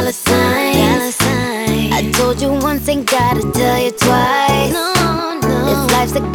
dollar signs. I told you once, ain't gotta tell you twice. No, no. If life's a